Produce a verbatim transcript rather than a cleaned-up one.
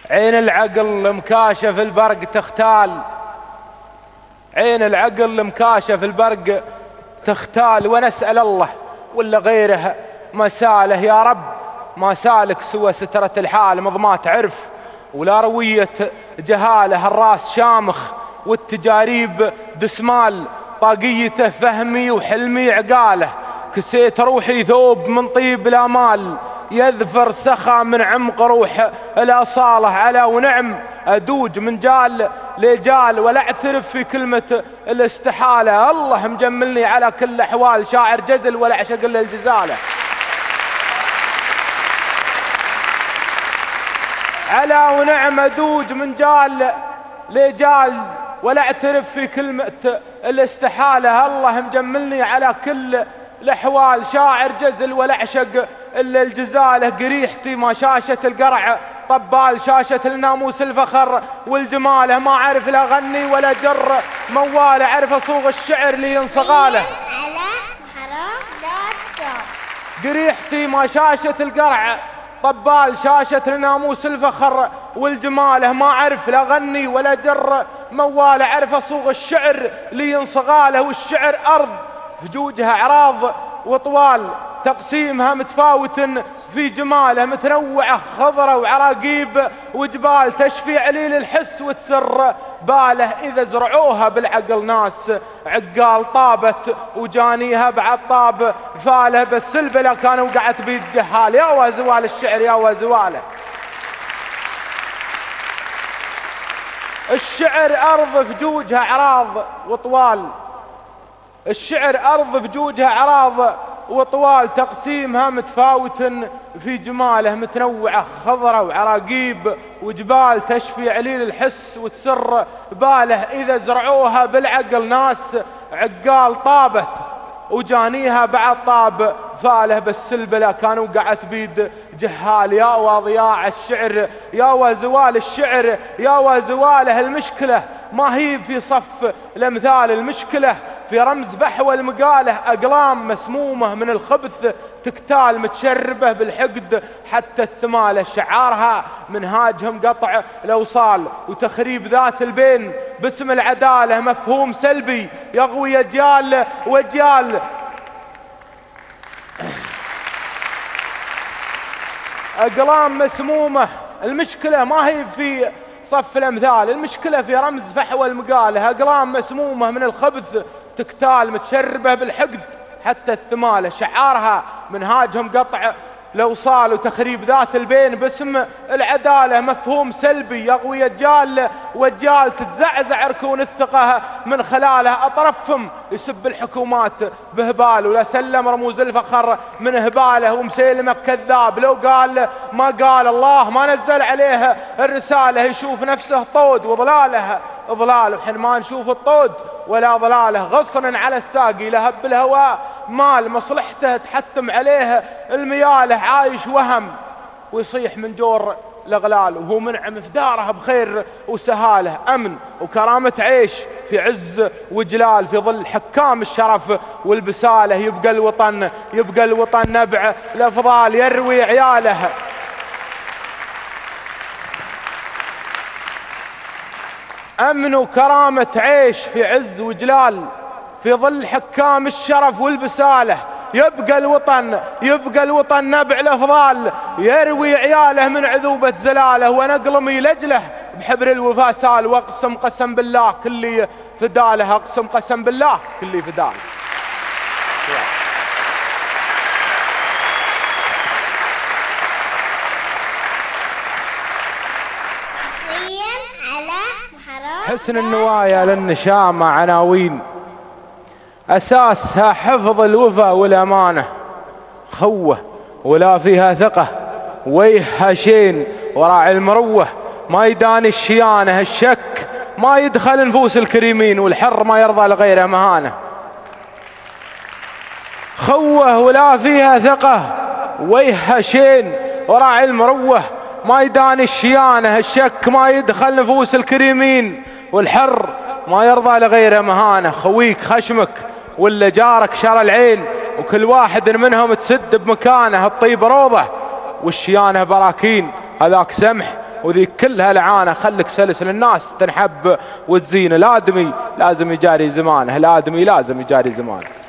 عين العقل مكاشف البرق تختال، عين العقل مكاشف البرق تختال، ونسأل الله ولا غيره ما ساله يا رب، ما سالك سوى سترة الحال مضما تعرف ولا روية جهاله، الراس شامخ والتجاريب دسمال، طاقيته فهمي وحلمي عقاله، كسيت روحي ثوب من طيب الامال، يذفر سخا من عمق روح الاصاله، على ونعم ادوج من جال لجال ولا اعترف في كلمه الاستحاله، الله مجملني على كل احوال، شاعر جزل ولا اعشق الا الجزاله، على ونعم ادوج من جال لجال ولا اعترف في كلمه الاستحاله، الله مجملني على كل الاحوال، شاعر جزل ولا اعشق الا الجزاله، قريحتي ما شاشه القرع طبال، شاشه الناموس الفخر والجماله، ما اعرف لا غني ولا جر مواله، اعرف اصوغ الشعر لي ينصغاله، قريحتي ما شاشه القرع طبال، شاشة الناموس الفخر والجماله، ما اعرف لا غني ولا جر مواله، اعرف اصوغ الشعر لي ينصغاله، والشعر ارض فجوجها اعراض وطوال، تقسيمها متفاوت في جماله، متنوعه خضره وعراقيب وجبال، تشفي عليل الحس وتسر باله، اذا زرعوها بالعقل ناس عقال طابت، وجانيها بعد طاب فاله، بس البلا كانوا وقعت بيد جهال، يا وزوال الشعر يا وزواله، الشعر ارض فجوجها اعراض وطوال، الشعر أرض فجوجها أعراض وطوال، تقسيمها متفاوت في جماله، متنوعة خضرة وعراقيب وجبال، تشفي عليل الحس وتسر باله، إذا زرعوها بالعقل ناس عقال طابت، وجانيها بعد طاب فاله، بس البلا كان وقعت بيد جهال، يا وضياع الشعر يا وزوال الشعر يا وزواله، المشكلة ما هي في صف الأمثال، المشكلة في رمز فحوى المقاله، أقلام مسمومة من الخبث تكتال، متشربة بالحقد حتى الثمالة، شعارها منهاجهم قطع الأوصال وتخريب ذات البين باسم العدالة، مفهوم سلبي يغوي أجيال وأجيال، أقلام مسمومة، المشكلة ما هي في صف الأمثال، المشكلة في رمز فحوى المقاله، أقلام مسمومة من الخبث تكتال، متشربة بالحقد حتى الثمالة، شعارها منهاجهم قطع الأوصال وتخريب ذات البين باسم العدالة، مفهوم سلبي يغوي أجيال وأجيال، تتزعزع ركون الثقة من خلاله، أطرفهم يسب الحكومات بهبال، ولا سلم رموز الفخر من هباله، ومسيلمة كذاب لو قال ما قال، الله ما نزل عليه الرسالة، يشوف نفسه طود وضلاله ضلاله، وحين ما نشوف الطود ولا ضلاله، غصنا على الساقي لهب الهواء مال، مصلحته تحتم عليه المياله، عايش وهم ويصيح من جور الأغلال، وهو منعم في داره بخير وسهاله، أمن وكرامة عيش في عز وجلال، في ظل حكام الشرف والبساله، يبقى الوطن يبقى الوطن نبع الأفضال يروي عياله، أمن وكرامة عيش في عز وجلال، في ظل حكام الشرف والبساله، يبقى الوطن يبقى الوطن نبع الأفضال يروي عياله من عذوبة زلاله، ونقلمي لجله بحبر الوفا سال، واقسم قسم بالله كلي فداله، اقسم قسم بالله كلي فداله. حسن النوايا للنشامة عناوين، أساسها حفظ الوفا والأمانة، خوة ولا فيها ثقة ويها شين وراعي المروة، ما يداني الشيانة الشك ما يدخل نفوس الكريمين، والحر ما يرضى لغيره مهانة، خوة ولا فيها ثقة ويها شين وراعي المروة، ما يداني الشيانة الشك ما يدخل نفوس الكريمين، والحر ما يرضى لغيره مهانة، خويك خشمك ولا جارك شر العين، وكل واحد منهم تسد بمكانه، الطيب روضه والشيانة براكين، هذاك سمح وذي كلها لعانة. خلك سلس للناس تنحب وتزين. الآدمي لازم يجاري زمانه، الآدمي لازم يجاري زمانه.